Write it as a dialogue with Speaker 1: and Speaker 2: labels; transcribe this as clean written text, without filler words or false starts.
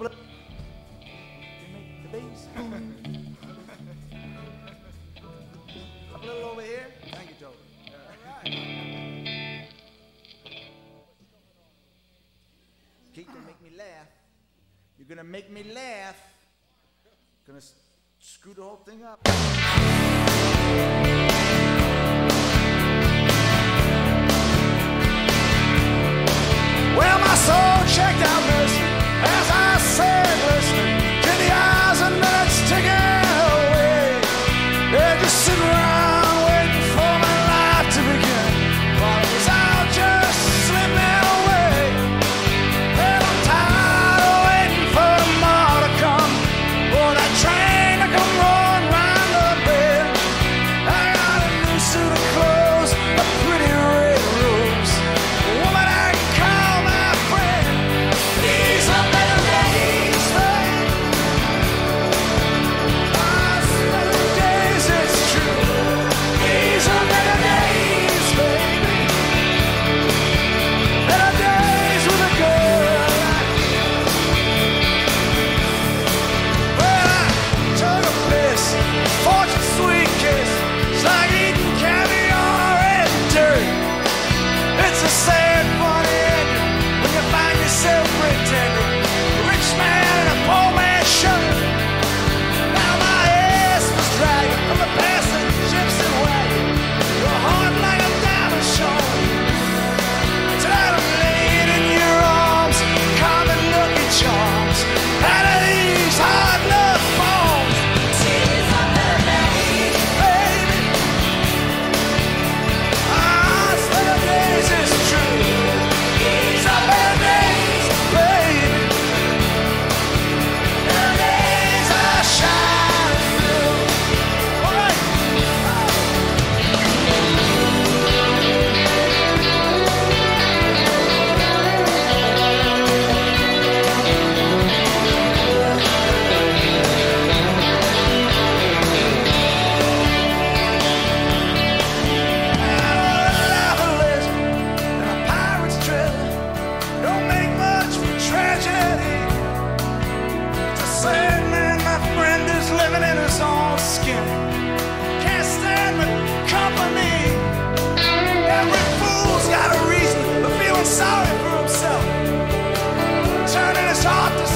Speaker 1: blood. You make the bass boom. Up a little over here. Thank you, Joe. All right. Kate, gonna make me laugh. You're gonna make me laugh. Gonna screw the whole thing up. Well, my soul checked out mercy as I said, listen to the hours and minutes ticking away. They're just sitting around waiting for my life to begin. While it was all just slipping away. And I'm tired of waiting for tomorrow to come. For that train to come rolling round the bend. I got a new suit of clothes, a pretty red rose. A woman I can call my friend. These are better days, babe. Better days, it's true. These are better days, baby. Better days with a girl like you. Well, I took a piss, fortune sweet kiss. It's like eating caviar and dirt. It's a sad, funny ending when you find yourself pretending a rich man in a poor man's shirt. Now my ass was dragging from the passing gypsy wagon. Your heart like a diamond shone. Tonight I'm laying in your arms, common lucky charms. Out of these hard luck bones. Tears are better days, baby. It's better days, it's true. These are better days, baby. Better days I shine through. All right. Don't make much for tragedy. It's a sad man, my friend, is living in his own skin. Can't stand the company. Every fool's got a reason for feeling sorry for himself. Turning his heart to